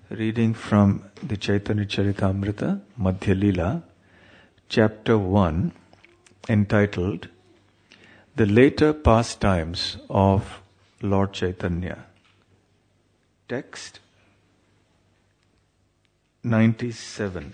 Reading from the Chaitanya Charitamrita, Madhya Lila, Chapter 1, entitled The Later Pastimes of Lord Chaitanya. Text 97.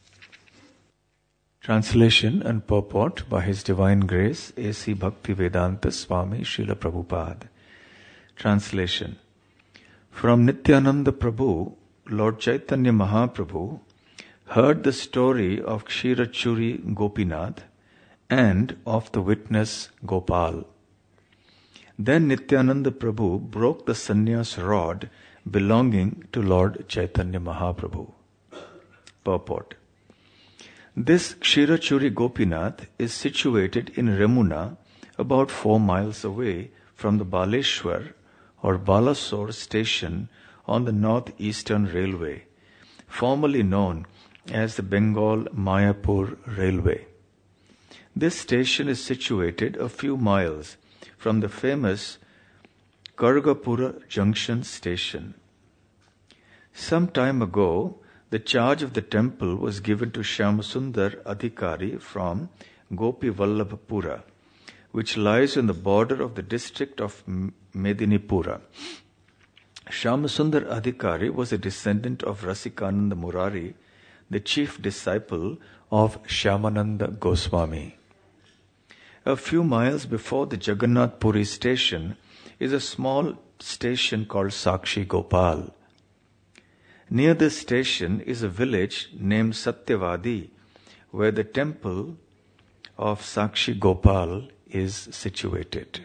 Translation and purport by His Divine Grace A.C. Bhaktivedanta Swami Srila Prabhupada. Translation. From Nityananda Prabhu, Lord Chaitanya Mahaprabhu heard the story of Kshirachuri Gopinath and of the witness Gopal. Then Nityananda Prabhu broke the sannyas rod belonging to Lord Chaitanya Mahaprabhu. Purport. This Kshirachuri Gopinath is situated in Remuna, about 4 miles away from the Baleshwar or Balasore station on the North-Eastern Railway, formerly known as the Bengal Mayapur Railway. This station is situated a few miles from the famous Kargapura Junction station. Some time ago, the charge of the temple was given to Shyamasundar Adhikari from Gopi Vallabhapura, which lies on the border of the district of Medinipura. Shyamasundar Adhikari was a descendant of Rasikananda Murari, the chief disciple of Shyamananda Goswami. A few miles before the Jagannath Puri station is a small station called Sakshi Gopal. Near this station is a village named Satyavadi, where the temple of Sakshi Gopal is situated.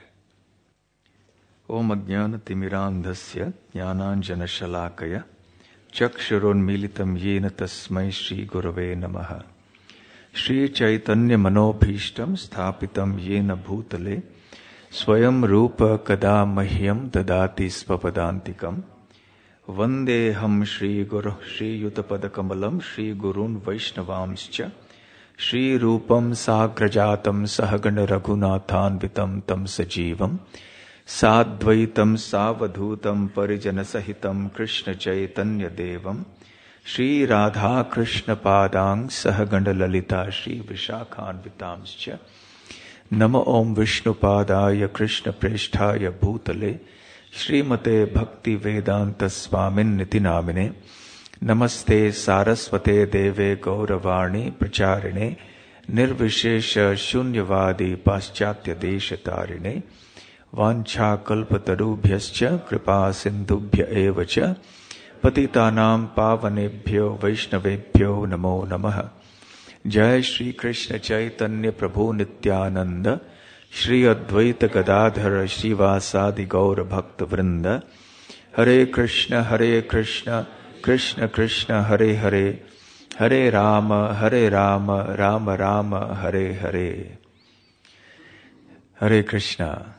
Om Ajnana Timirandhasya Jnananjana Shalakaya Chakshurunmilitam Yena Tasmai Shri Gurave Namaha Shri Chaitanya Manobhishtam Sthapitam Yena Bhutale Swayam Rupa Kada Mahyam Dadati Svapadantikam Vandeham Shri Guru Shri Yutapadakamalam Shri Gurun Vaishnavamscha Shri Rupam Sagrajatam Sahagana Raghunathan Vitam Tam Sajivam Sadvaitam Savadhutam Parijana Sahitam Krishna Chaitanya Devam Shri Radha Krishna Padang Sahaganda Lalita Shri Vishakhan Vitamscha Nama Om Vishnu Padaya Krishna Presthaya Bhutale Srimate Bhakti Vedanta Swamin Nitinamine Namaste Saraswate Deve Gauravani Pracharine Nirvishesha Shunyavadi Paschatya Deshatarine Vancha kalpatarubhyascha kripa sindhubhya evacha patitanam pavanebhyo vaishnavebhyo namo namaha. Jai Shri Krishna Chaitanya Prabhu Nityananda Shri Advaita Gadadhara Srivasadi Gaura Bhakta Vrinda Hare Krishna Krishna Krishna Hare Hare Hare Rama Rama Rama Hare Hare. Hare Krishna.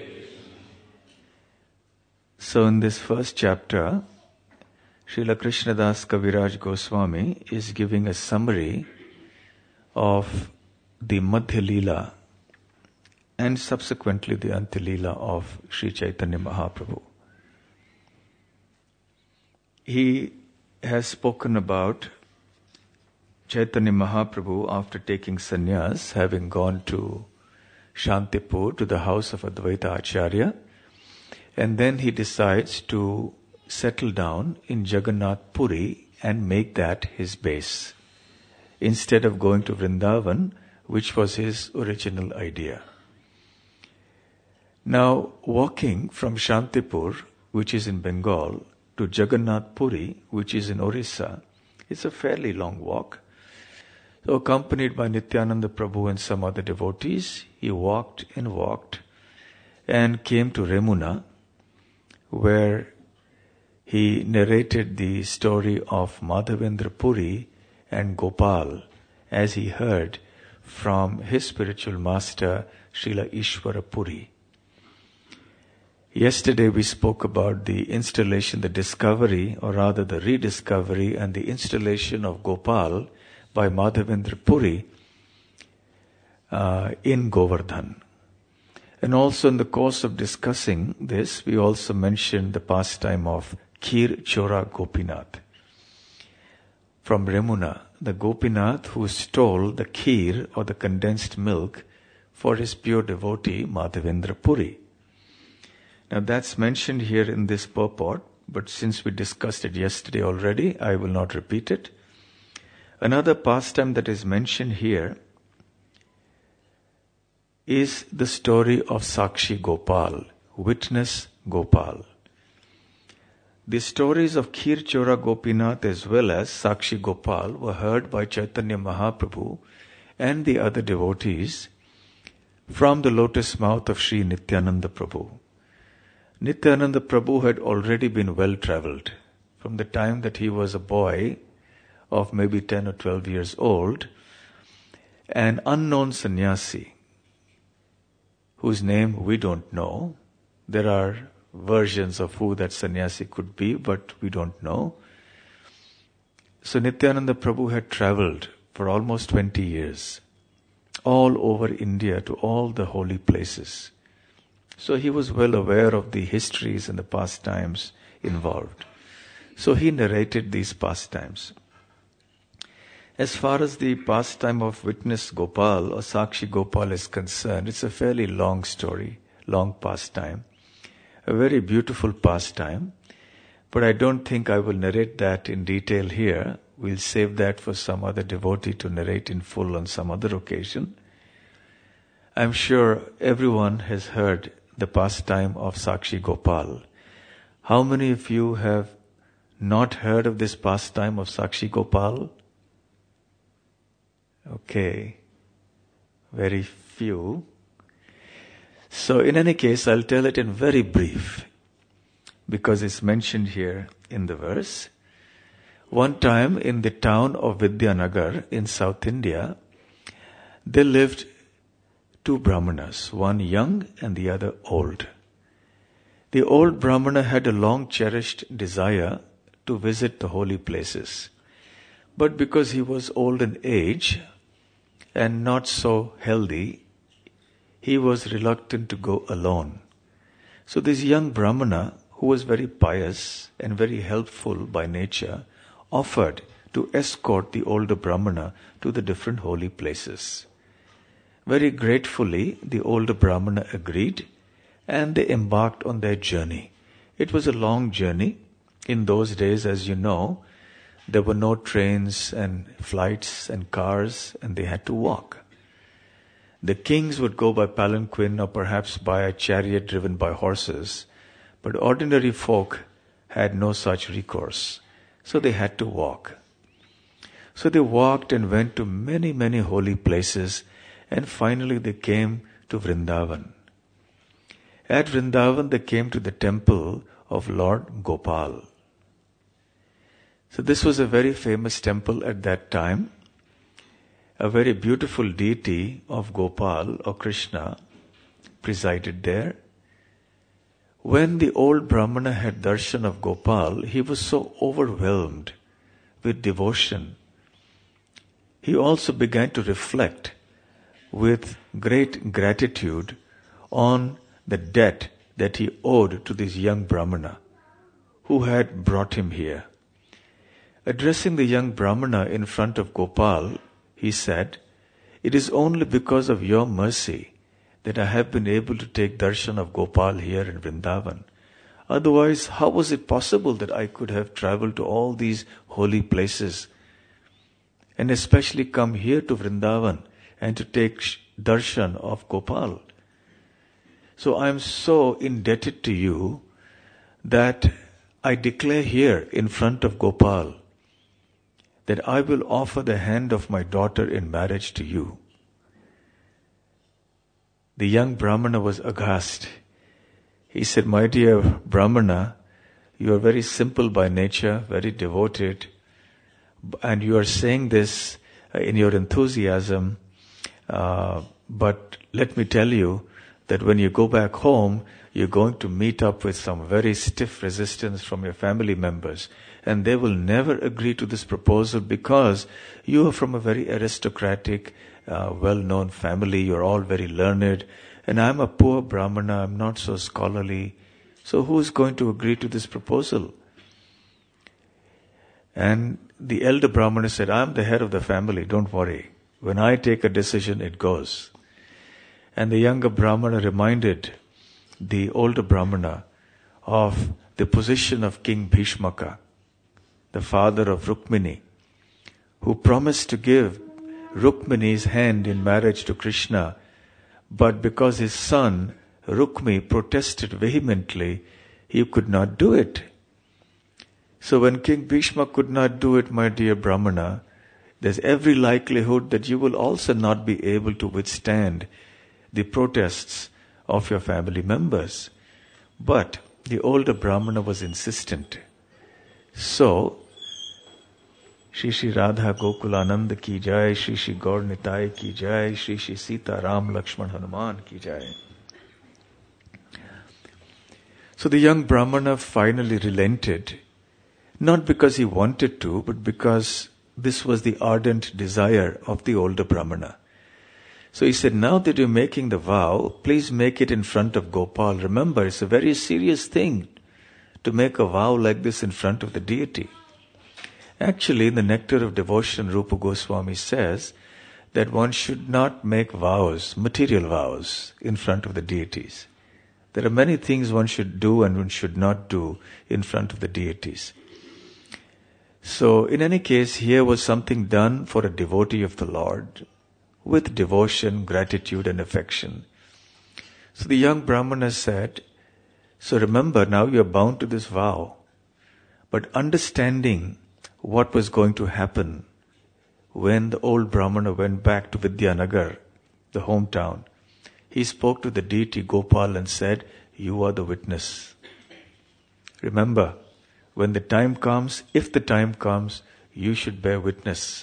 So in this first chapter, Srila Krishnadas Kaviraj Goswami is giving a summary of the Madhya Lila and subsequently the Antya Lila of Sri Chaitanya Mahaprabhu. He has spoken about Chaitanya Mahaprabhu after taking sannyas, having gone to Shantipur, to the house of Advaita Acharya, and then he decides to settle down in Jagannath Puri and make that his base, instead of going to Vrindavan, which was his original idea. Now, walking from Shantipur, which is in Bengal, to Jagannath Puri, which is in Orissa, is a fairly long walk. So, accompanied by Nityananda Prabhu and some other devotees, he walked and came to Remuna, where he narrated the story of Madhavendra Puri and Gopal as he heard from his spiritual master Srila Ishwara Puri. Yesterday we spoke about the installation, the discovery, or rather the rediscovery and the installation of Gopal by Madhavendra Puri in Govardhan. And also in the course of discussing this, we also mentioned the pastime of Kheer Chora Gopinath. from Remuna, the Gopinath who stole the kheer or the condensed milk for his pure devotee Madhavendra Puri. Now that's mentioned here in this purport, but since we discussed it yesterday already, I will not repeat it. Another pastime that is mentioned here is the story of Sakshi Gopal, witness Gopal. The stories of Kheer Chora Gopinath as well as Sakshi Gopal were heard by Chaitanya Mahaprabhu and the other devotees from the lotus mouth of Sri Nityananda Prabhu. Nityananda Prabhu had already been well travelled. From the time that he was a boy of maybe 10 or 12 years old, an unknown sannyasi, whose name we don't know. There are versions of who that sannyasi could be, but we don't know. So Nityananda Prabhu had travelled for almost 20 years, all over India to all the holy places. So he was well aware of the histories and the pastimes involved. So he narrated these pastimes. As far as the pastime of witness Gopal or Sakshi Gopal is concerned, it's a fairly long story, long pastime. A very beautiful pastime, but I don't think I will narrate that in detail here. We'll save that for some other devotee to narrate in full on some other occasion. I'm sure everyone has heard the pastime of Sakshi Gopal. How many of you have not heard of this pastime of Sakshi Gopal? Okay, very few. So in any case, I'll tell it in very brief, because it's mentioned here in the verse. One time in the town of Vidyanagar in South India, there lived two Brahmanas, one young and the other old. The old Brahmana had a long cherished desire to visit the holy places. But because he was old in age and not so healthy, he was reluctant to go alone. So this young Brahmana, who was very pious and very helpful by nature, offered to escort the older Brahmana to the different holy places. Very gratefully, the older Brahmana agreed, and they embarked on their journey. It was a long journey. In those days, as you know, there were no trains and flights and cars, and they had to walk. The kings would go by palanquin or perhaps by a chariot driven by horses, but ordinary folk had no such recourse, so they had to walk. So they walked and went to many, many holy places, and finally they came to Vrindavan. At Vrindavan they came to the temple of Lord Gopal. So this was a very famous temple at that time. A very beautiful deity of Gopal or Krishna presided there. When the old Brahmana had darshan of Gopal, he was so overwhelmed with devotion. He also began to reflect with great gratitude on the debt that he owed to this young Brahmana who had brought him here. Addressing the young Brahmana in front of Gopal, he said, "It is only because of your mercy that I have been able to take darshan of Gopal here in Vrindavan. Otherwise, how was it possible that I could have travelled to all these holy places and especially come here to Vrindavan and to take darshan of Gopal? So I am so indebted to you that I declare here in front of Gopal that I will offer the hand of my daughter in marriage to you." The young Brahmana was aghast. He said, "My dear Brahmana, you are very simple by nature, very devoted, and you are saying this in your enthusiasm, but let me tell you that when you go back home, you're going to meet up with some very stiff resistance from your family members, and they will never agree to this proposal because you are from a very aristocratic, well-known family, you're all very learned, and I'm a poor Brahmana, I'm not so scholarly, so who's going to agree to this proposal?" And the elder Brahmana said, I'm the head of the family, don't worry. When I take a decision, it goes. And the younger Brahmana reminded the older Brahmana of the position of King Bhishmaka, the father of Rukmini, who promised to give Rukmini's hand in marriage to Krishna, but because his son Rukmi protested vehemently, he could not do it. So when King Bhishma could not do it, my dear Brahmana, there's every likelihood that you will also not be able to withstand the protests of your family members. But the older Brahmana was insistent. So, Shri Shri Radha Gokulananda ki jai, Shri Shri Gaur Nitai ki jai, Shri Shri Sita Ram Lakshman Hanuman ki jai. So the young Brahmana finally relented, not because he wanted to, but because this was the ardent desire of the older Brahmana. So he said, now that you're making the vow, please make it in front of Gopal. Remember, it's a very serious thing to make a vow like this in front of the deity. Actually, in the Nectar of Devotion, Rupa Goswami says that one should not make vows, material vows, in front of the deities. There are many things one should do and one should not do in front of the deities. So, in any case, here was something done for a devotee of the Lord, with devotion, gratitude and affection. So the young Brahmana said, so remember, now you are bound to this vow, but understanding what was going to happen when the old Brahmana went back to Vidyanagar, the hometown, he spoke to the deity Gopal and said, you are the witness. Remember, when the time comes, if the time comes, you should bear witness.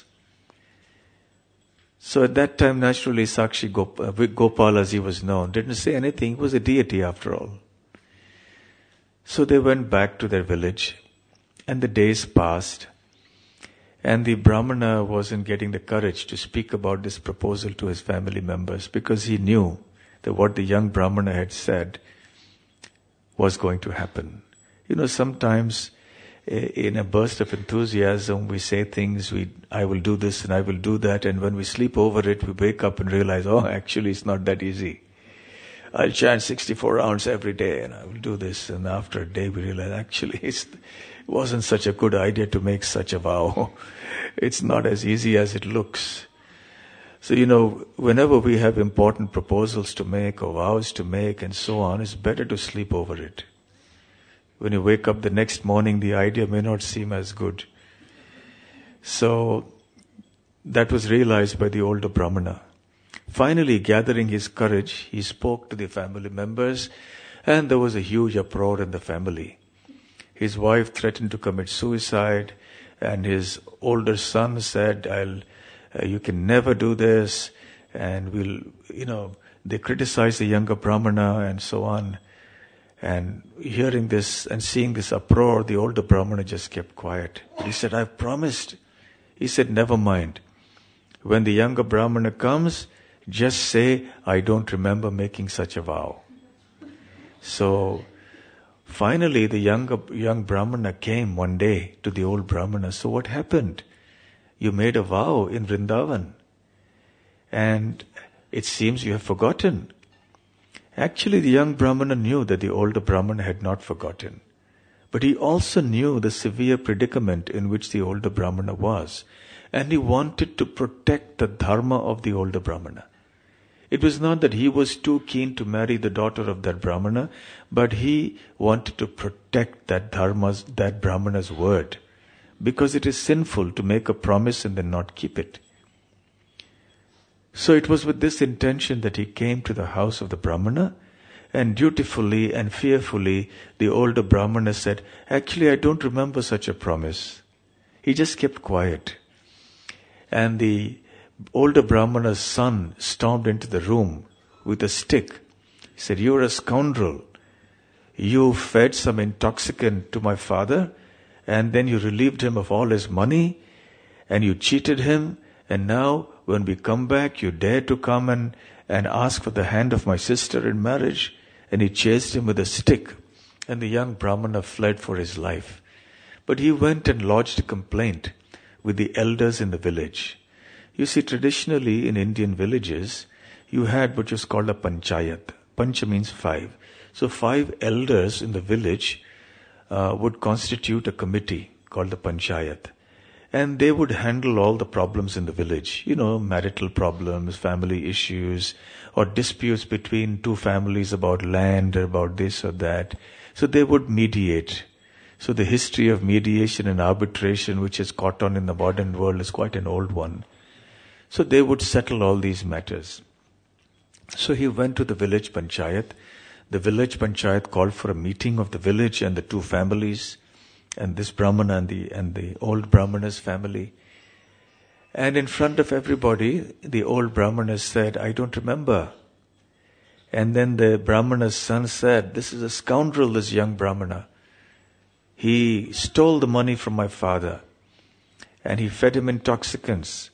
So at that time, naturally, Sakshi Gopal, as he was known, didn't say anything. He was a deity after all. So they went back to their village, and the days passed, and the Brahmana wasn't getting the courage to speak about this proposal to his family members, because he knew that what the young Brahmana had said was going to happen. You know, sometimes in a burst of enthusiasm, we say things, I will do this and I will do that, and when we sleep over it, we wake up and realize, oh, actually it's not that easy. I'll chant 64 rounds every day and I will do this, and after a day we realize, actually it wasn't such a good idea to make such a vow. It's not as easy as it looks. So, you know, whenever we have important proposals to make or vows to make and so on, it's better to sleep over it. When you wake up the next morning, the idea may not seem as good. So, that was realized by the older Brahmana. Finally, gathering his courage, he spoke to the family members, and there was a huge uproar in the family. His wife threatened to commit suicide, and his older son said, you can never do this, and they criticized the younger Brahmana and so on. And hearing this and seeing this uproar, the older Brahmana just kept quiet. He said, I've promised. He said, never mind. When the younger Brahmana comes, just say, I don't remember making such a vow. So, finally the young Brahmana came one day to the old Brahmana. So what happened? You made a vow in Vrindavan, and it seems you have forgotten. Actually, the young Brahmana knew that the older Brahmana had not forgotten. But he also knew the severe predicament in which the older Brahmana was. And he wanted to protect the dharma of the older Brahmana. It was not that he was too keen to marry the daughter of that Brahmana, but he wanted to protect that Brahmana's word. Because it is sinful to make a promise and then not keep it. So it was with this intention that he came to the house of the Brahmana, and dutifully and fearfully the older Brahmana said, actually I don't remember such a promise. He just kept quiet. And the older Brahmana's son stormed into the room with a stick. He said, you're a scoundrel. You fed some intoxicant to my father, and then you relieved him of all his money, and you cheated him, and now when we come back, you dare to come and ask for the hand of my sister in marriage. And he chased him with a stick. And the young Brahmana fled for his life. But he went and lodged a complaint with the elders in the village. You see, traditionally in Indian villages, you had what was called a panchayat. Pancha means 5. So 5 elders in the village would constitute a committee called the panchayat. And they would handle all the problems in the village. Marital problems, family issues, or disputes between 2 families about land, or about this or that. So they would mediate. So the history of mediation and arbitration, which is caught on in the modern world, is quite an old one. So they would settle all these matters. So he went to the village panchayat. The village panchayat called for a meeting of the village and the 2 families, and this Brahmana and the old Brahmana's family. And in front of everybody, the old Brahmana said, "I don't remember." And then the Brahmana's son said, "This is a scoundrel, this young Brahmana. He stole the money from my father, and he fed him intoxicants."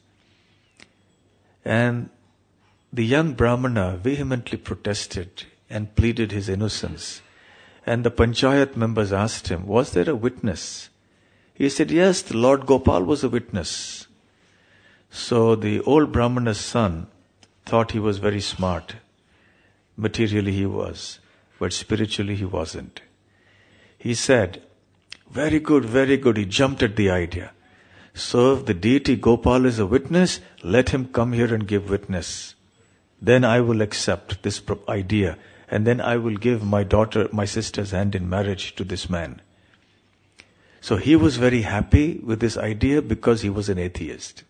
And the young Brahmana vehemently protested and pleaded his innocence. And the panchayat members asked him, "Was there a witness?" He said, "Yes, the Lord Gopal was a witness." So the old Brahmana's son thought he was very smart. Materially he was, but spiritually he wasn't. He said, very good. He jumped at the idea. "So if the deity Gopal is a witness, let him come here and give witness. Then I will accept this idea. And then I will give my sister's hand in marriage to this man." So he was very happy with this idea because he was an atheist.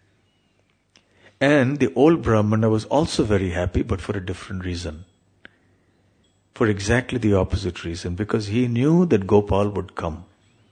And the old Brahmana was also very happy, but for a different reason. For exactly the opposite reason, because he knew that Gopal would come.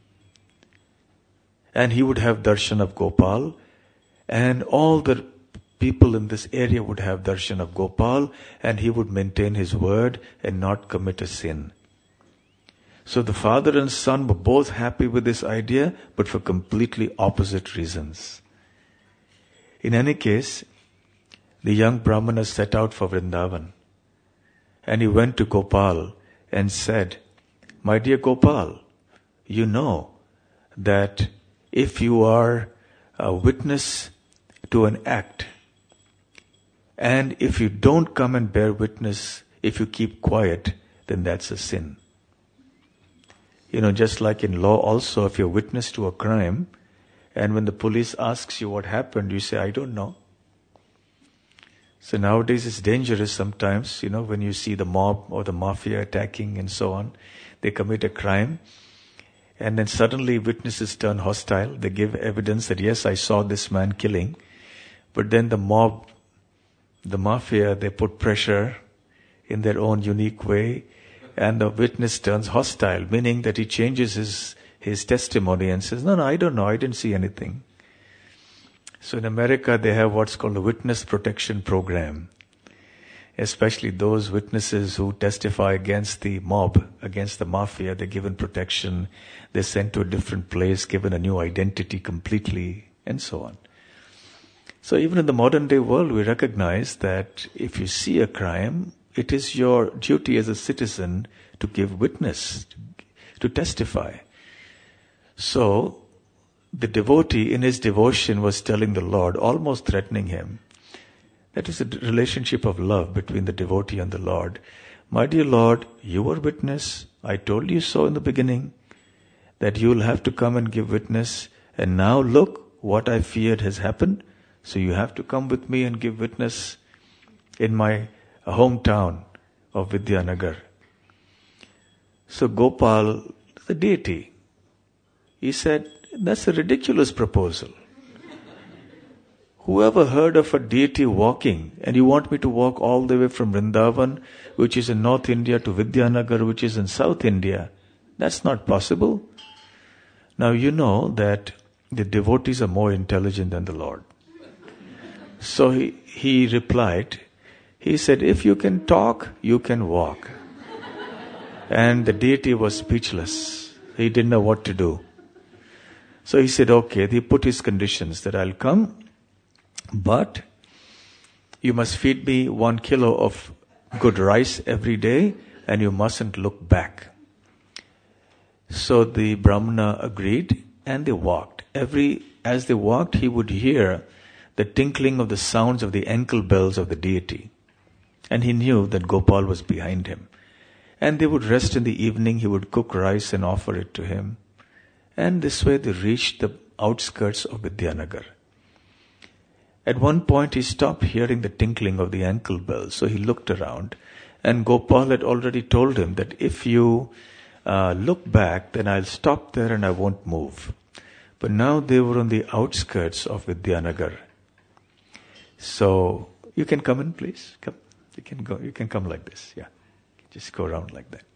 And he would have darshan of Gopal, and all the people in this area would have darshan of Gopal, and he would maintain his word and not commit a sin. So the father and son were both happy with this idea, but for completely opposite reasons. In any case, the young Brahmana set out for Vrindavan, and he went to Gopal and said, "My dear Gopal, you know that if you are a witness to an act, and if you don't come and bear witness, if you keep quiet, then that's a sin. Just like in law also, if you're witness to a crime, and when the police asks you what happened, you say, "I don't know." So nowadays it's dangerous sometimes, when you see the mob or the mafia attacking and so on, they commit a crime, and then suddenly witnesses turn hostile. They give evidence that, yes, I saw this man killing, but then the mob, the mafia, they put pressure in their own unique way, and the witness turns hostile, meaning that he changes his testimony and says, no, I don't know, I didn't see anything. So in America, they have what's called a witness protection program. Especially those witnesses who testify against the mob, against the mafia, they're given protection, they're sent to a different place, given a new identity completely, and so on. So even in the modern day world, we recognize that if you see a crime, it is your duty as a citizen to give witness, to testify. So the devotee in his devotion was telling the Lord, almost threatening him. That is a relationship of love between the devotee and the Lord. "My dear Lord, you are witness. I told you so in the beginning, that you will have to come and give witness. And now look, what I feared has happened. So you have to come with me and give witness in my hometown of Vidyanagar." So Gopal, the deity, he said, "That's a ridiculous proposal. Whoever heard of a deity walking, and you want me to walk all the way from Vrindavan, which is in North India, to Vidyanagar, which is in South India? That's not possible." Now you know that the devotees are more intelligent than the Lord. So he replied, he said, "If you can talk, you can walk." And the deity was speechless. He didn't know what to do. So he said, okay, he put his conditions that I'll come, but you must feed me 1 kilo of good rice every day, and you mustn't look back. So the Brahmana agreed and they walked. As they walked, he would hear the tinkling of the sounds of the ankle bells of the deity. And he knew that Gopal was behind him. And they would rest in the evening, he would cook rice and offer it to him. And this way they reached the outskirts of Vidyanagar. At one point he stopped hearing the tinkling of the ankle bells, so he looked around. And Gopal had already told him that if you look back, then I'll stop there and I won't move. But now they were on the outskirts of Vidyanagar. So, you can come in, please. Come. You can come like this. Yeah. Just go around like that.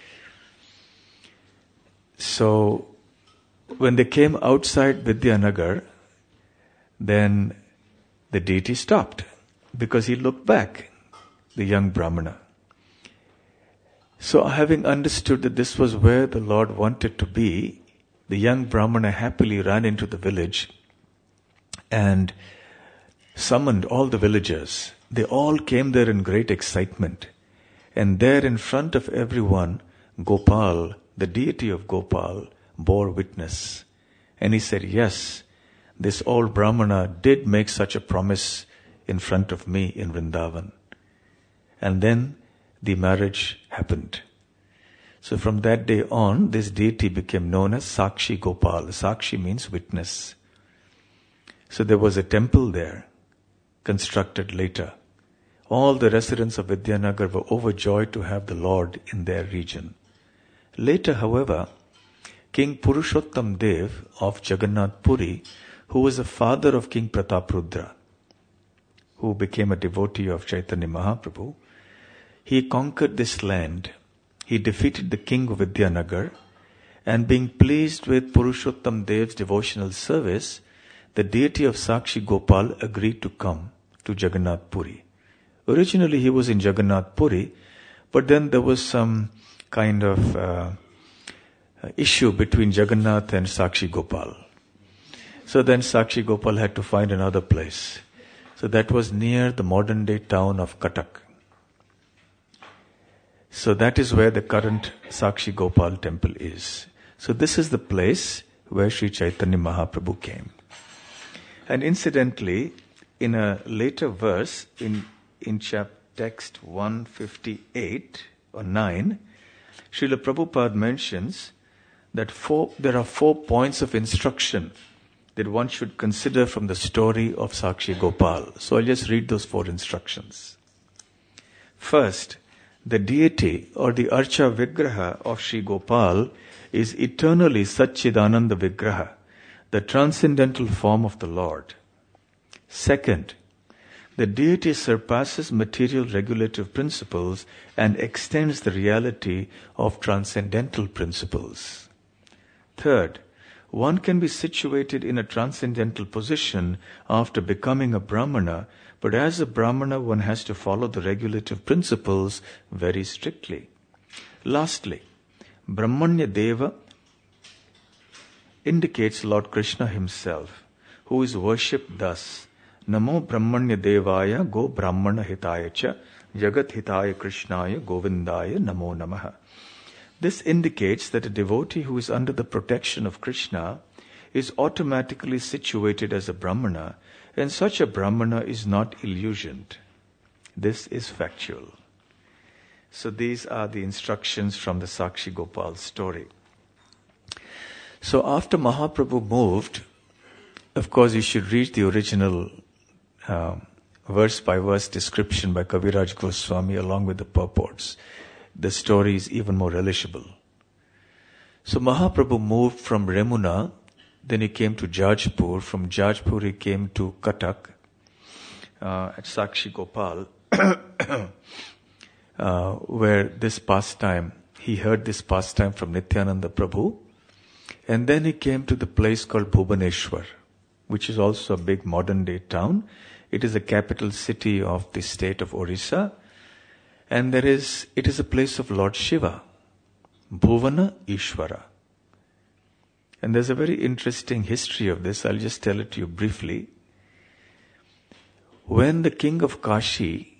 So, when they came outside Vidyanagar, then the deity stopped because he looked back, the young Brahmana. So, having understood that this was where the Lord wanted to be, the young Brahmana happily ran into the village and summoned all the villagers. They all came there in great excitement. And there in front of everyone, Gopal, the deity of Gopal, bore witness. And he said, yes, this old Brahmana did make such a promise in front of me in Vrindavan. And then the marriage happened. So from that day on, this deity became known as Sakshi Gopal. Sakshi means witness. So there was a temple there, constructed later. All the residents of Vidyanagar were overjoyed to have the Lord in their region. Later, however, King Purushottam Dev of Jagannath Puri, who was the father of King Prataprudra, who became a devotee of Chaitanya Mahaprabhu, he conquered this land. He defeated the king of Vidyanagar, and being pleased with Purushottam Dev's devotional service, the deity of Sakshi Gopal agreed to come to Jagannath Puri. Originally he was in Jagannath Puri, but then there was some kind of issue between Jagannath and Sakshi Gopal. So then Sakshi Gopal had to find another place. So that was near the modern day town of Cuttack. So that is where the current Sakshi Gopal temple is. So this is the place where Sri Chaitanya Mahaprabhu came. And incidentally, in a later verse, in text 158 or 9, Srila Prabhupada mentions that there are 4 points of instruction that one should consider from the story of Sakshi Gopal. So I'll just read those 4 instructions. First, the deity or the Archa Vigraha of Sri Gopal is eternally Satchidananda Vigraha, the transcendental form of the Lord. Second, the deity surpasses material regulative principles and extends the reality of transcendental principles. Third, one can be situated in a transcendental position after becoming a Brahmana, but as a Brahmana one has to follow the regulative principles very strictly. Lastly, Brahmanya Deva indicates Lord Krishna himself, who is worshipped thus: Namo Brahmanya Devaya Go Brahmana Hitaya Cha Jagat Hitaya Krishnaya Govindaya Namo Namaha. This indicates that a devotee who is under the protection of Krishna is automatically situated as a Brahmana, and such a Brahmana is not illusioned. This is factual. So these are the instructions from the Sakshi Gopal story. So after Mahaprabhu moved, of course you should read the original verse by verse description by Kaviraj Goswami along with the purports. The story is even more relishable. So Mahaprabhu moved from Remuna, then he came to Jajpur. From Jajpur he came to Cuttack at Sakshi Gopal, where this pastime, he heard this pastime from Nityananda Prabhu. And then he came to the place called Bhubaneswar, which is also a big modern day town. It is the capital city of the state of Orissa. And it is a place of Lord Shiva, Bhuvana Ishvara. And there's a very interesting history of this. I'll just tell it to you briefly. When the king of Kashi,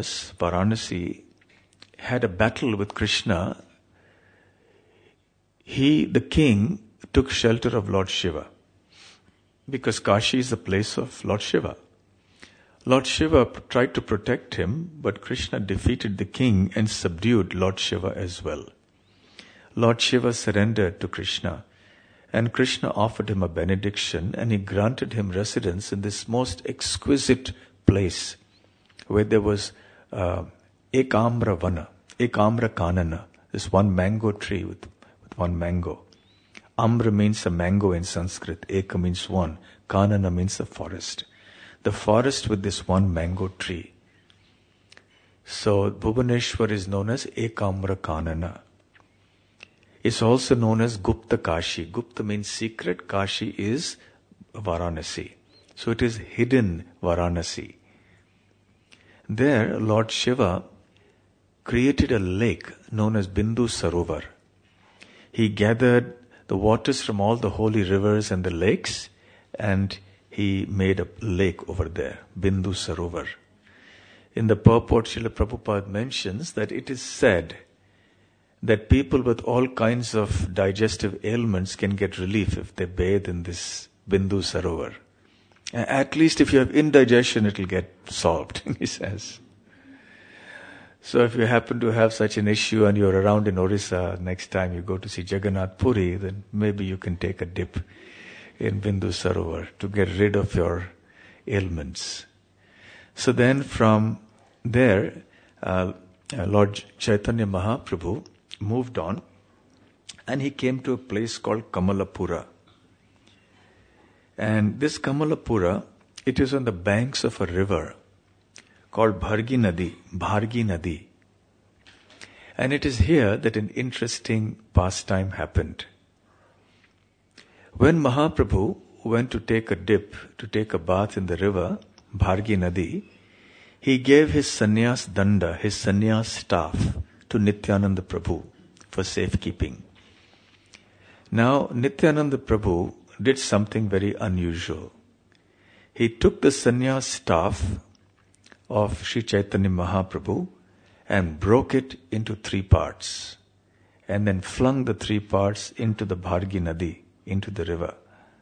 Varanasi, had a battle with Krishna, the king, took shelter of Lord Shiva. Because Kashi is the place of Lord Shiva. Lord Shiva tried to protect him, but Krishna defeated the king and subdued Lord Shiva as well. Lord Shiva surrendered to Krishna, and Krishna offered him a benediction, and he granted him residence in this most exquisite place where there was Ekamra Vana, Ekamra Kanana, this one mango tree with one mango. Amra means a mango in Sanskrit, Eka means one, Kanana means a forest. The forest with this one mango tree. So Bhubaneswar is known as Ekamra Kanana. It's also known as Gupta Kashi. Gupta means secret, Kashi is Varanasi. So it is hidden Varanasi. There, Lord Shiva created a lake known as Bindu Sarovar. He gathered the waters from all the holy rivers and the lakes, and he made a lake over there, Bindu Sarovar. In the purport, Srila Prabhupada mentions that it is said that people with all kinds of digestive ailments can get relief if they bathe in this Bindu Sarovar. At least if you have indigestion, it will get solved, he says. So if you happen to have such an issue and you're around in Orissa, next time you go to see Jagannath Puri, then maybe you can take a dip in Bindu Sarovar to get rid of your ailments. So then from there, Lord Chaitanya Mahaprabhu moved on, and he came to a place called Kamalapura. And this Kamalapura, it is on the banks of a river called Bhargi Nadi. And it is here that an interesting pastime happened. When Mahaprabhu went to take a dip, to take a bath in the river, Bhargi Nadi, he gave his sannyas danda, his sannyas staff, to Nityananda Prabhu for safekeeping. Now, Nityananda Prabhu did something very unusual. He took the sannyas staff of Sri Chaitanya Mahaprabhu and broke it into 3 parts, and then flung the 3 parts into the Bhargi Nadi, into the river.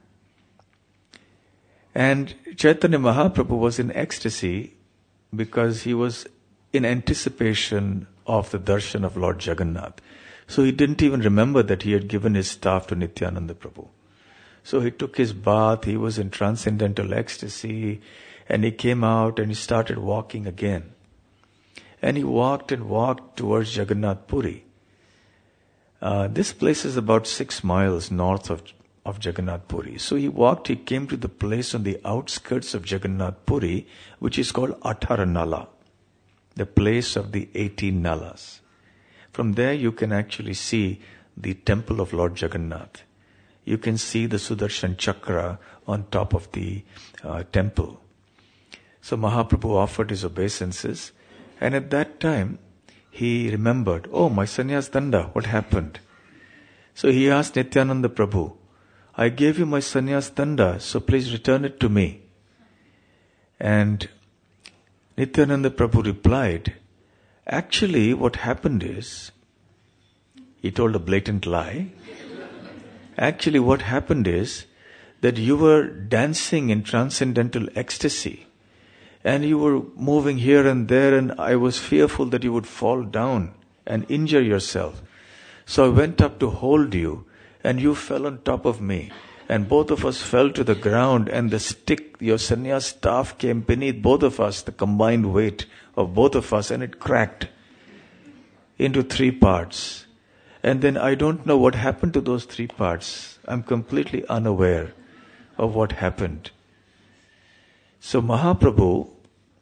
And Chaitanya Mahaprabhu was in ecstasy because he was in anticipation of the darshan of Lord Jagannath. So he didn't even remember that he had given his staff to Nityananda Prabhu. So he took his bath, he was in transcendental ecstasy, and he came out and he started walking again. And he walked and walked towards Jagannath Puri. This place is about 6 miles north of Jagannath Puri. So he came to the place on the outskirts of Jagannath Puri, which is called Atharanala, the place of the 18 Nalas. From there you can actually see the temple of Lord Jagannath. You can see the Sudarshan Chakra on top of the temple. So Mahaprabhu offered his obeisances, and at that time he remembered, oh, my sannyas danda, what happened? So he asked Nityananda Prabhu, I gave you my sannyas danda, so please return it to me. And Nityananda Prabhu replied, actually what happened is, he told a blatant lie. Actually what happened is that you were dancing in transcendental ecstasy, and you were moving here and there, and I was fearful that you would fall down and injure yourself. So I went up to hold you, and you fell on top of me, and both of us fell to the ground, and the stick, your sannyas staff, came beneath both of us, the combined weight of both of us, and it cracked into 3 parts. And then I don't know what happened to those 3 parts. I'm completely unaware of what happened. So Mahaprabhu,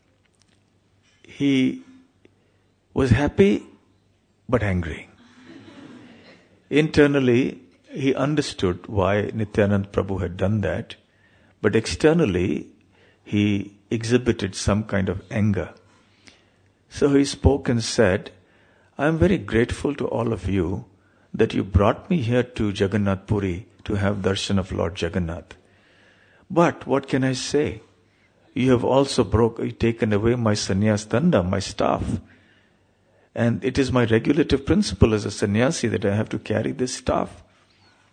he was happy but angry. Internally, he understood why Nityananda Prabhu had done that, but externally, he exhibited some kind of anger. So he spoke and said, I am very grateful to all of you that you brought me here to Jagannath Puri to have darshan of Lord Jagannath. But what can I say? You have also taken away my sannyas danda, my staff. And it is my regulative principle as a sannyasi that I have to carry this staff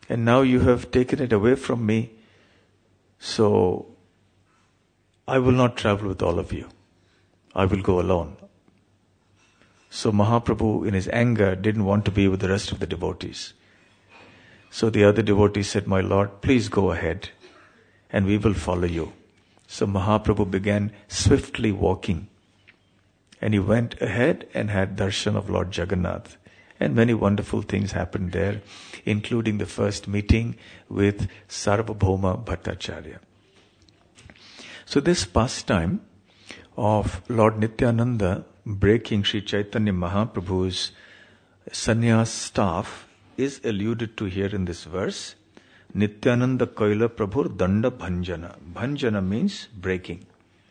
And now you have taken it away from me, so I will not travel with all of you. I will go alone. So Mahaprabhu, in his anger, didn't want to be with the rest of the devotees. So the other devotees said, "My Lord, please go ahead and we will follow you." So Mahaprabhu began swiftly walking. And he went ahead and had darshan of Lord Jagannath. And many wonderful things happened there, including the first meeting with Sarvabhauma Bhattacharya. So this pastime of Lord Nityananda breaking Sri Chaitanya Mahaprabhu's sannyas staff is alluded to here in this verse. Nityananda Kaila Prabhur Danda Bhanjana. Bhanjana means breaking.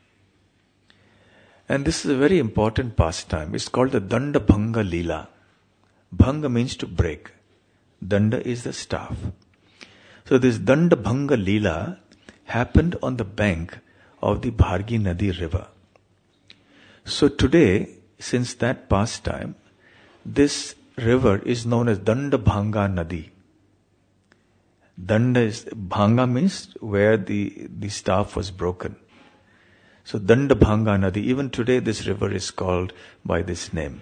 And this is a very important pastime. It's called the Danda Bhanga Leela. Bhanga means to break. Danda is the staff. So this Danda Bhanga Leela happened on the bank of the Bhargi Nadi river. So today, since that pastime, this river is known as Danda Bhanga Nadi. Bhanga means where the staff was broken. So Danda Bhanga Nadi, even today this river is called by this name.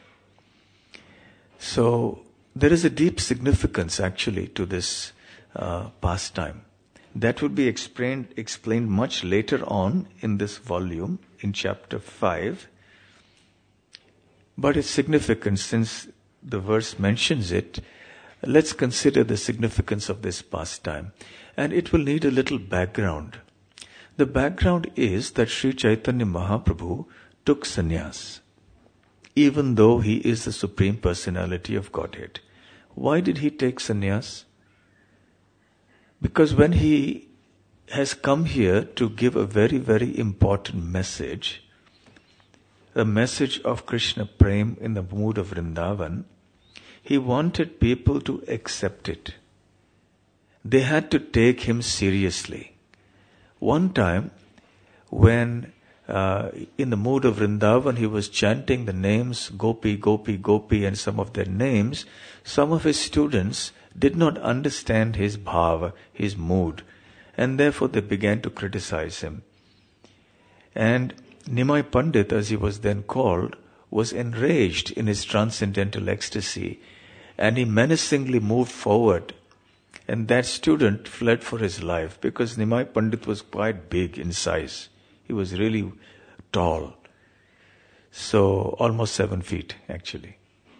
So there is a deep significance actually to this pastime. That would be explained much later on in this volume, in chapter 5. But it's significant since the verse mentions it. Let's consider the significance of this pastime. And it will need a little background. The background is that Sri Chaitanya Mahaprabhu took sannyas, even though he is the Supreme Personality of Godhead. Why did he take sannyas? Because when he has come here to give a very, very important message, a message of Krishna Prem in the mood of Vrindavan, he wanted people to accept it. They had to take him seriously. One time, when in the mood of Vrindavan he was chanting the names Gopi, Gopi, Gopi and some of their names, some of his students did not understand his bhava, his mood, and therefore they began to criticize him. And Nimai Pandit, as he was then called, was enraged in his transcendental ecstasy, and he menacingly moved forward. And that student fled for his life because Nimai Pandit was quite big in size. He was really tall. So almost 7 feet actually.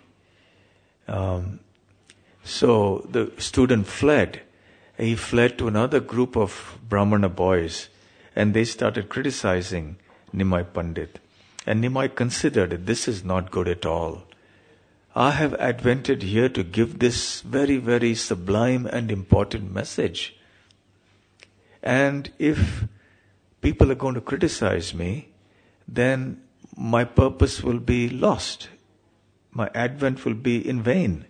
So the student fled. He fled to another group of Brahmana boys, and they started criticizing Nimai Pandit. And Nimai considered that this is not good at all. I have advented here to give this very, very sublime and important message. And if people are going to criticize me, then my purpose will be lost. My advent will be in vain.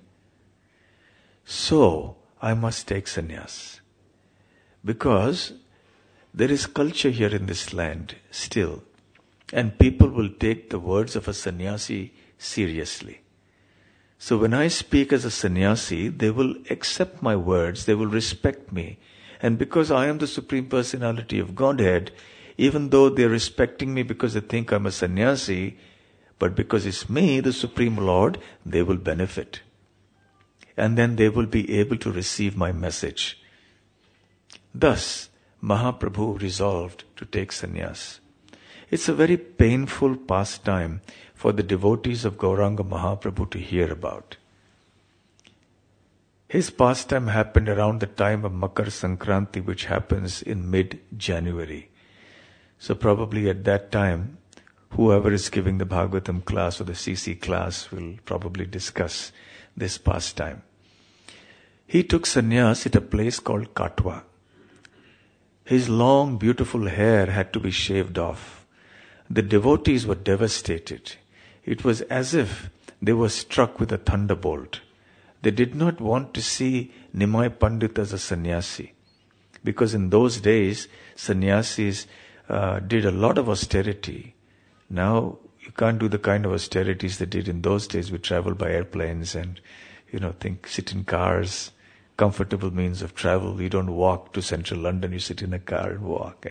So, I must take sannyas. Because there is culture here in this land still. And people will take the words of a sannyasi seriously. So when I speak as a sannyasi, they will accept my words, they will respect me. And because I am the Supreme Personality of Godhead, even though they are respecting me because they think I'm a sannyasi, but because it's me, the Supreme Lord, they will benefit. And then they will be able to receive my message. Thus, Mahaprabhu resolved to take sannyas. It's a very painful pastime for the devotees of Gauranga Mahaprabhu to hear about. His pastime happened around the time of Makar Sankranti, which happens in mid-January. So probably at that time, whoever is giving the Bhagavatam class or the CC class will probably discuss this pastime. He took sannyas at a place called Katwa. His long, beautiful hair had to be shaved off. The devotees were devastated. It was as if they were struck with a thunderbolt. They did not want to see Nimai Pandit as a sannyasi, because in those days, sannyasis did a lot of austerity. Now, you can't do the kind of austerities they did in those days. We travel by airplanes and, sit in cars comfortable means of travel. You don't walk to central London, you sit in a car and walk.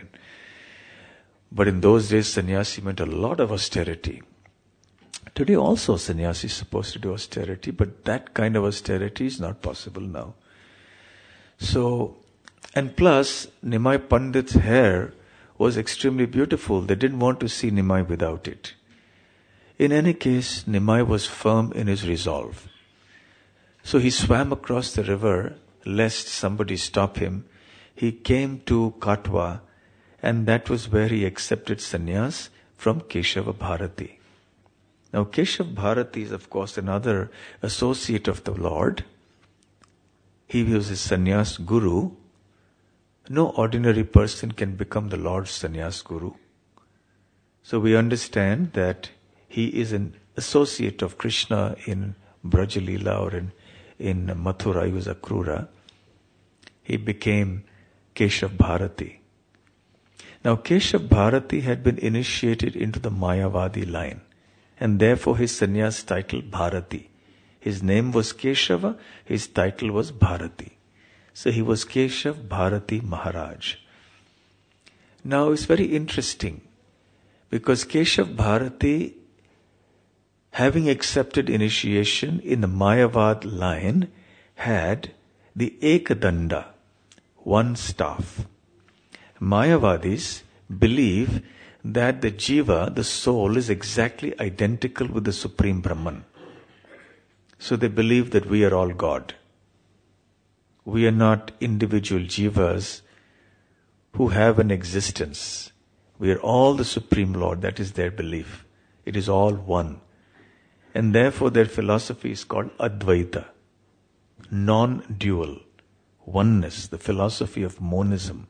But in those days, sannyasi meant a lot of austerity. Today also sannyasi is supposed to do austerity, but that kind of austerity is not possible now. So, and plus, Nimai Pandit's hair was extremely beautiful. They didn't want to see Nimai without it. In any case, Nimai was firm in his resolve. So he swam across the river, lest somebody stop him. He came to Katwa, and that was where he accepted sannyas from Keshava Bharati. Now Keshav Bharati is of course another associate of the Lord. He was his sannyas guru. No ordinary person can become the Lord's sannyas guru. So we understand that he is an associate of Krishna in Brajalila or in Mathura, he was Akrura. He became Keshav Bharati. Now Keshav Bharati had been initiated into the Mayavadi line, and therefore his sannyas title Bharati. His name was Keshava, his title was Bharati. So he was Keshav Bharati Maharaj. Now it's very interesting, because Keshav Bharati, having accepted initiation in the Mayavad line, had the Ekadanda, one staff. Mayavadis believe that the jiva, the soul, is exactly identical with the Supreme Brahman. So they believe that we are all God. We are not individual jivas who have an existence. We are all the Supreme Lord. That is their belief. It is all one. And therefore their philosophy is called Advaita, non-dual, oneness, the philosophy of monism.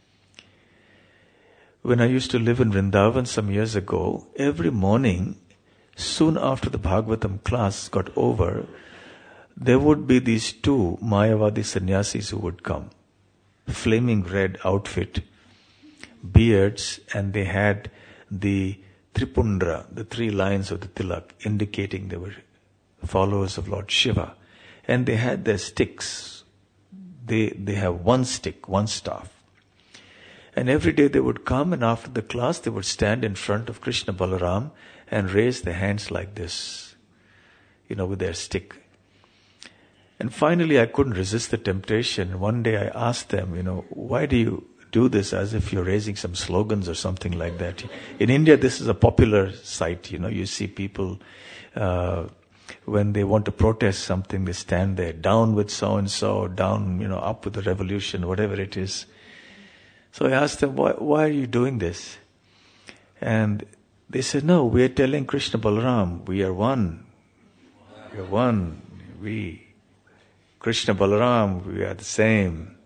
When I used to live in Vrindavan some years ago, every morning, soon after the Bhagavatam class got over, there would be these two Mayavadi sannyasis who would come. Flaming red outfit, beards, and they had the Tripundra, the three lines of the tilak, indicating they were followers of Lord Shiva. And they had their sticks. They have one stick, one staff. And every day they would come, and after the class they would stand in front of Krishna Balaram and raise their hands like this, with their stick. And finally I couldn't resist the temptation. One day I asked them, why do you do this as if you're raising some slogans or something like that? In India this is a popular sight, you see people, when they want to protest something, they stand there, down with so-and-so, down, up with the revolution, whatever it is. So I asked them, why are you doing this? And they said, no, we are telling Krishna Balaram, we are one. We are one. Krishna Balaram, we are the same.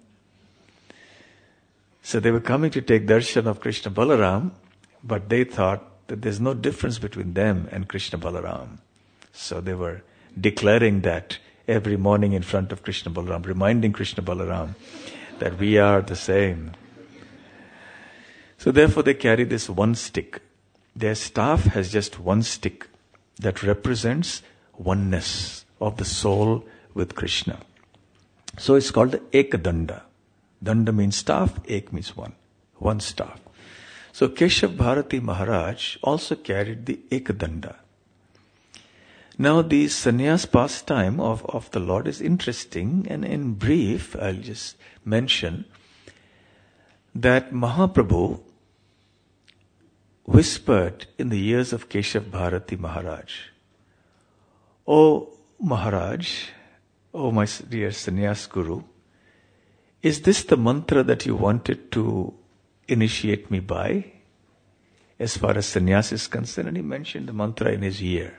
So they were coming to take darshan of Krishna Balaram, but they thought that there's no difference between them and Krishna Balaram. So they were declaring that every morning in front of Krishna Balaram, reminding Krishna Balaram that we are the same. So therefore they carry this one stick. Their staff has just one stick that represents oneness of the soul with Krishna. So it's called the Ekadanda. Danda means staff, Ek means one staff. So Keshav Bharati Maharaj also carried the Ekadanda. Now the sannyas pastime of the Lord is interesting, and in brief I'll just mention that Mahaprabhu whispered in the ears of Keshav Bharati Maharaj, "O Maharaj, O my dear sannyas guru, is this the mantra that you wanted to initiate me by? As far as sannyas is concerned," and he mentioned the mantra in his ear.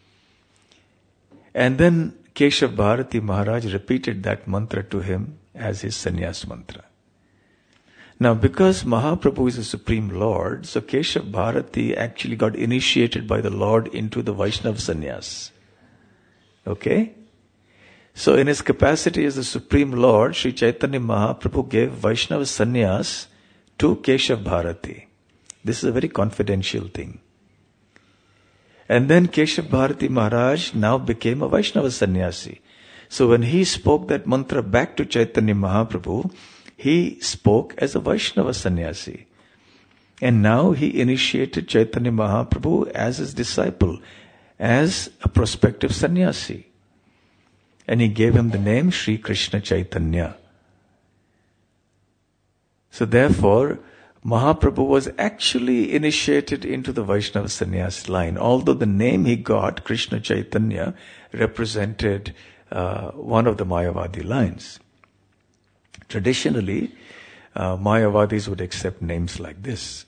And then Keshav Bharati Maharaj repeated that mantra to him as his sannyas mantra. Now, because Mahaprabhu is the Supreme Lord, so Keshav Bharati actually got initiated by the Lord into the Vaishnava sannyas. Okay? So in his capacity as the Supreme Lord, Sri Chaitanya Mahaprabhu gave Vaishnava sannyas to Keshav Bharati. This is a very confidential thing. And then Keshav Bharati Maharaj now became a Vaishnava sannyasi. So when he spoke that mantra back to Chaitanya Mahaprabhu, he spoke as a Vaishnava sannyasi. And now he initiated Chaitanya Mahaprabhu as his disciple, as a prospective sannyasi. And he gave him the name Sri Krishna Chaitanya. So therefore, Mahaprabhu was actually initiated into the Vaishnava sannyas line, although the name he got, Krishna Chaitanya, represented one of the Mayavadi lines. Traditionally, Mayavadis would accept names like this.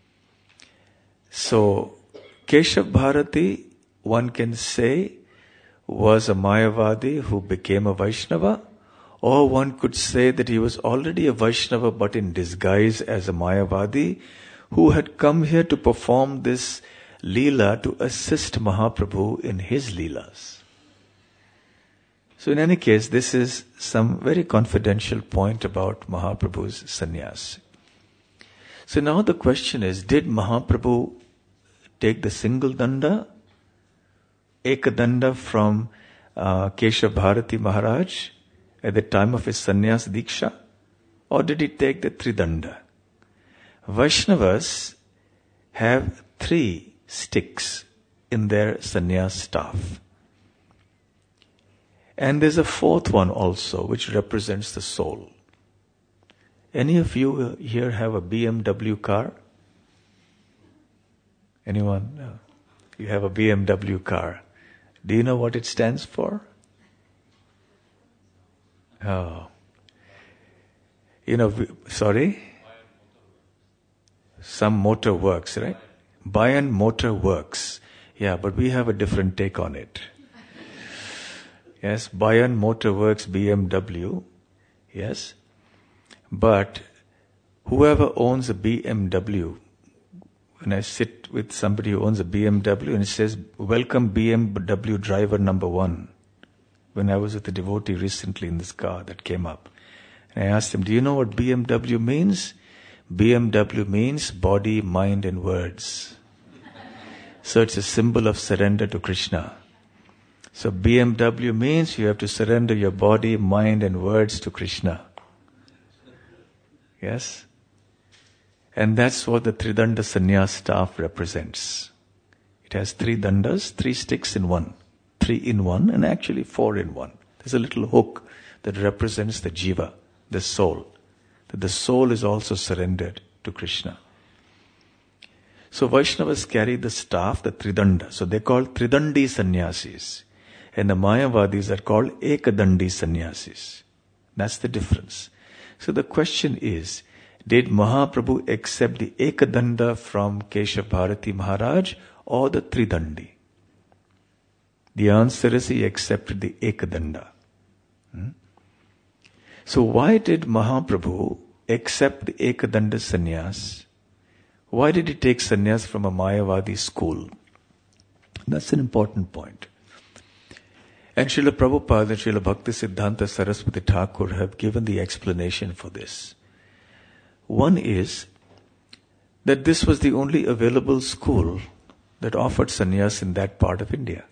So, Keshav Bharati, one can say, was a Mayavadi who became a Vaishnava, or one could say that he was already a Vaishnava but in disguise as a Mayavadi who had come here to perform this Leela to assist Mahaprabhu in his Leelas. So in any case, this is some very confidential point about Mahaprabhu's sannyas. So now the question is, did Mahaprabhu take the single danda, Ekadanda from Keshav Bharati Maharaj at the time of his sannyas diksha, or did he take the tridanda? Vaishnavas have 3 sticks in their sannyas staff. And there's a 4th one also, which represents the soul. Any of you here have a BMW car? Anyone? No. You have a BMW car. Do you know what it stands for? Oh. Sorry? Some motor works, right? Bayan Motor Works. Yeah, but we have a different take on it. Yes, Bayan Motor Works BMW. Yes. But whoever owns a BMW, when I sit with somebody who owns a BMW and it says, "Welcome BMW driver number 1." When I was with a devotee recently in this car that came up. And I asked him, "Do you know what BMW means?" BMW means body, mind and words. So it's a symbol of surrender to Krishna. So BMW means you have to surrender your body, mind and words to Krishna. Yes? And that's what the Tridanda Sannyas staff represents. It has 3 dandas, 3 sticks in one. 3 in one and actually 4 in one. There's a little hook that represents the jiva, the soul. That the soul is also surrendered to Krishna. So Vaishnavas carry the staff, the Tridanda. So they're called Tridandi Sannyasis. And the Mayavadis are called Ekadandi Sannyasis. That's the difference. So the question is, did Mahaprabhu accept the Ekadanda from Keshav Bharati Maharaj or the Tridandi? The answer is he accepted the Ekadanda. So why did Mahaprabhu accept the Ekadanda sannyas? Why did he take sannyas from a Mayavadi school? That's an important point. And Srila Prabhupada and Srila Bhaktisiddhanta Saraswati Thakur have given the explanation for this. One is that this was the only available school that offered sannyas in that part of India.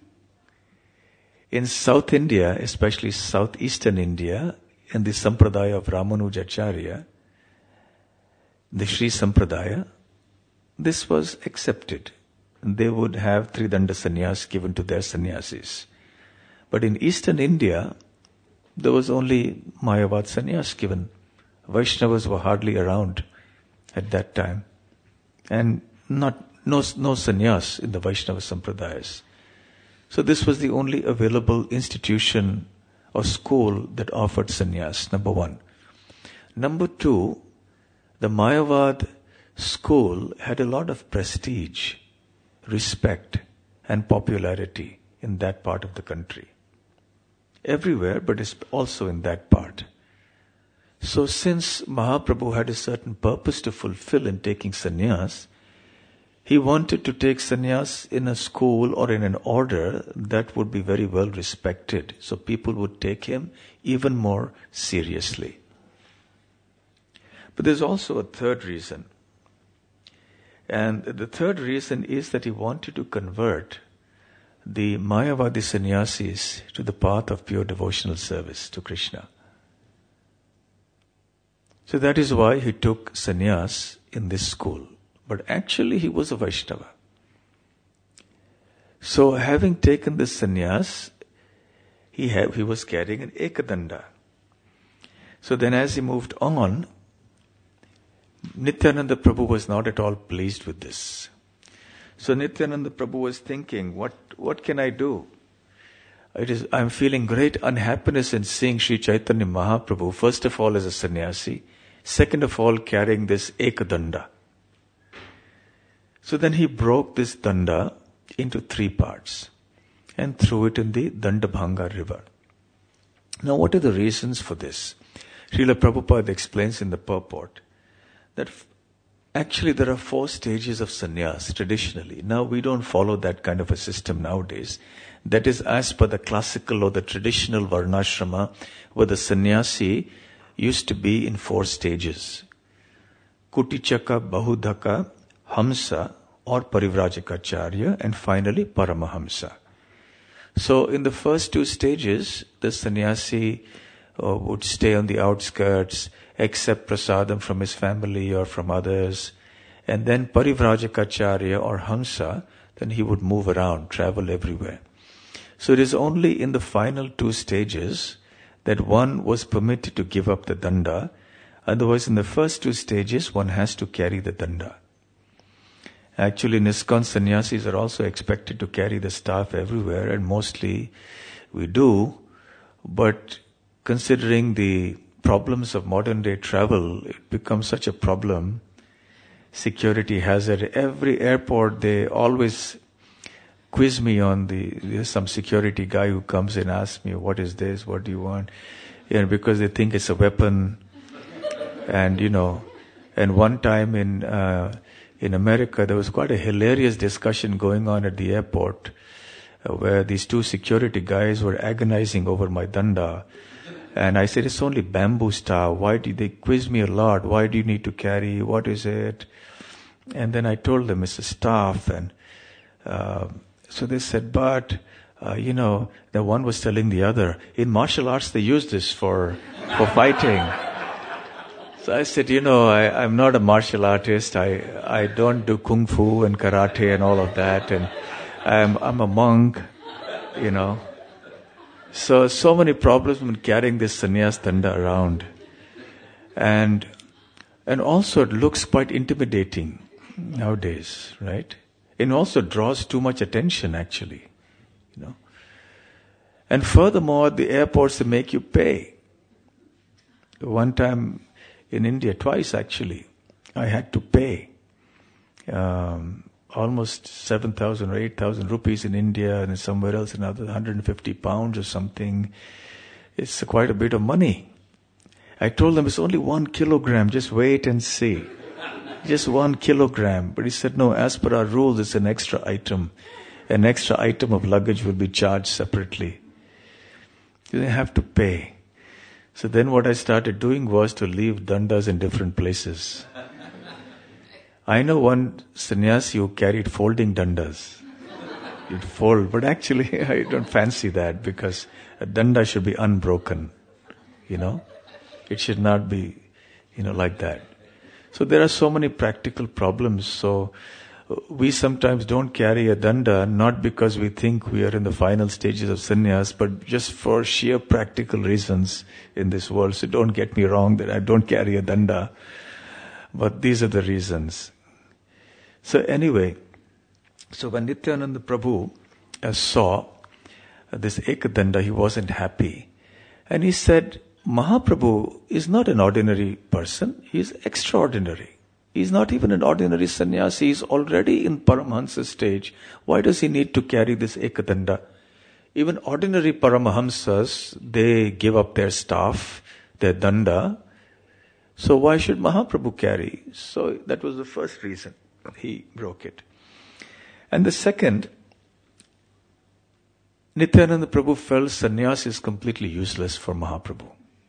In South India, especially southeastern India, in the Sampradaya of Ramanujacharya, the Sri Sampradaya, this was accepted. They would have Tridanda sannyas given to their sannyasis. But in eastern India, there was only Mayavad sannyas given. Vaishnavas were hardly around at that time. And no sannyas in the Vaishnava Sampradayas. So this was the only available institution or school that offered sannyas, number 1. Number 2, the Mayavad school had a lot of prestige, respect and popularity in that part of the country. Everywhere, but also in that part. So since Mahaprabhu had a certain purpose to fulfill in taking sannyas, he wanted to take sannyas in a school or in an order that would be very well respected. So people would take him even more seriously. But there's also a third reason. And the third reason is that he wanted to convert the Mayavadi sannyasis to the path of pure devotional service to Krishna. So that is why he took sannyas in this school. But actually he was a Vaishnava. So having taken this sannyas, he was carrying an ekadanda. So then as he moved on, Nityananda Prabhu was not at all pleased with this. So Nityananda Prabhu was thinking, what can I do? I'm feeling great unhappiness in seeing Sri Chaitanya Mahaprabhu, first of all as a sannyasi, second of all carrying this ekadanda. So then he broke this danda into 3 parts and threw it in the Dandabhanga river. Now what are the reasons for this? Srila Prabhupada explains in the purport that actually there are 4 stages of sannyas traditionally. Now we don't follow that kind of a system nowadays. That is as per the classical or the traditional varnashrama, where the sannyasi used to be in 4 stages. Kutichaka, Bahudhaka, Hamsa or Parivrajikacharya, and finally Paramahamsa. So in the first 2 stages, the sannyasi would stay on the outskirts, accept prasadam from his family or from others, and then Parivrajikacharya or Hamsa, then he would move around, travel everywhere. So it is only in the final 2 stages that one was permitted to give up the danda. Otherwise, in the first 2 stages, one has to carry the danda. Actually, Niskon sannyasis are also expected to carry the staff everywhere, and mostly we do. But considering the problems of modern day travel, it becomes such a problem. Security hazard. Every airport, they always quiz me on there's some security guy who comes and asks me, what is this? What do you want? Because they think it's a weapon. And, and one time in America, there was quite a hilarious discussion going on at the airport where these 2 security guys were agonizing over my danda. And I said, it's only bamboo staff. Why do they quiz me a lot? Why do you need to carry? What is it? And then I told them it's a staff. And so they said, but, the one was telling the other, in martial arts they use this for fighting. So I said, I'm not a martial artist. I don't do kung fu and karate and all of that. And I'm a monk, So many problems when carrying this sannyas danda around. And also it looks quite intimidating nowadays, right? It also draws too much attention actually, And furthermore, the airports, they make you pay. One time in India, twice actually, I had to pay almost 7,000 or 8,000 rupees in India, and somewhere else another 150 pounds or something. It's quite a bit of money. I told them it's only 1 kilogram, just wait and see. Just 1 kilogram. But he said, no, as per our rules, it's an extra item. An extra item of luggage will be charged separately. You have to pay. So then what I started doing was to leave dandas in different places. I know one sannyasi who carried folding dandas. You'd fold, but actually I don't fancy that because a danda should be unbroken, It should not be, like that. So there are so many practical problems. So we sometimes don't carry a danda, not because we think we are in the final stages of sannyas, but just for sheer practical reasons in this world. So don't get me wrong that I don't carry a danda, but these are the reasons. So anyway, so when Nityananda Prabhu saw this ekadanda, he wasn't happy. And he said, Mahaprabhu is not an ordinary person, he is extraordinary. He is not even an ordinary sannyasi, he is already in Paramahamsa stage. Why does he need to carry this ekadanda? Even ordinary Paramahamsas, they give up their staff, their danda. So why should Mahaprabhu carry? So that was the first reason he broke it. And the second, Nityananda Prabhu felt sannyas is completely useless for Mahaprabhu.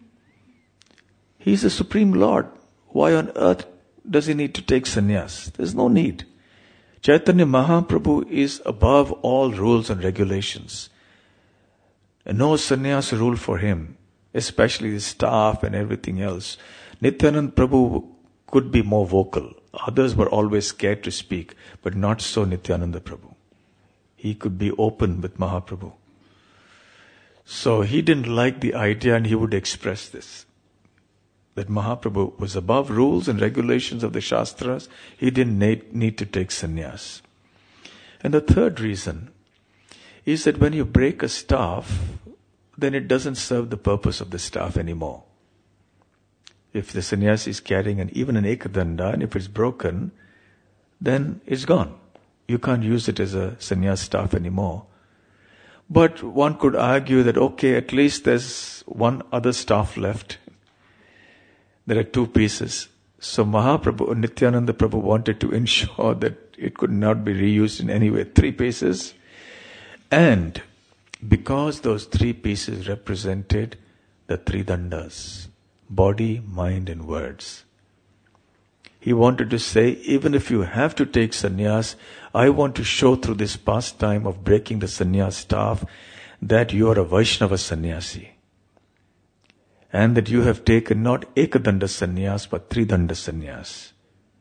He is the Supreme Lord. Why on earth does he need to take sannyas? There's no need. Chaitanya Mahaprabhu is above all rules and regulations. And no sannyas rule for him, especially the staff and everything else. Nityananda Prabhu could be more vocal. Others were always scared to speak, but not so Nityananda Prabhu. He could be open with Mahaprabhu. So he didn't like the idea, and he would express this. That Mahaprabhu was above rules and regulations of the Shastras. He didn't need to take sannyas. And the third reason is that when you break a staff, then it doesn't serve the purpose of the staff anymore. If the sannyasi is carrying even an ekadanda, and if it's broken, then it's gone. You can't use it as a sannyas staff anymore. But one could argue that, okay, at least there's one other staff left. There are two pieces. So Mahaprabhu, Nityananda Prabhu wanted to ensure that it could not be reused in any way. 3 pieces. And because those 3 pieces represented the 3 dandas, body, mind and words. He wanted to say, even if you have to take sannyas, I want to show through this pastime of breaking the sannyas staff that you are a Vaishnava sannyasi. And that you have taken not ekadanda sannyas but 3 danda sannyas.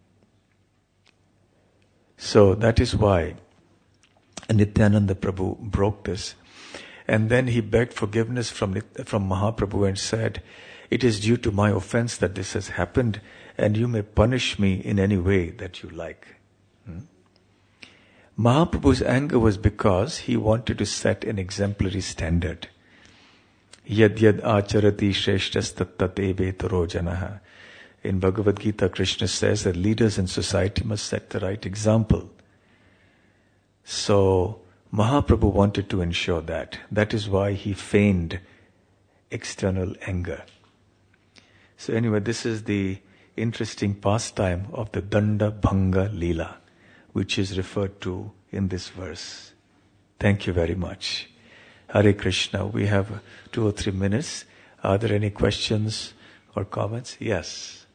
So that is why Nityananda Prabhu broke this. And then he begged forgiveness from Mahaprabhu and said, it is due to my offense that this has happened, and you may punish me in any way that you like. Mahaprabhu's anger was because he wanted to set an exemplary standard. Yad yad acharati shreshtas tat evetaro janaha. In Bhagavad Gita, Krishna says that leaders in society must set the right example. So Mahaprabhu wanted to ensure that. That is why he feigned external anger. So anyway, this is the interesting pastime of the Danda Bhanga Leela, which is referred to in this verse. Thank you very much. Hare Krishna. We have 2 or 3 minutes. Are there any questions or comments? Yes.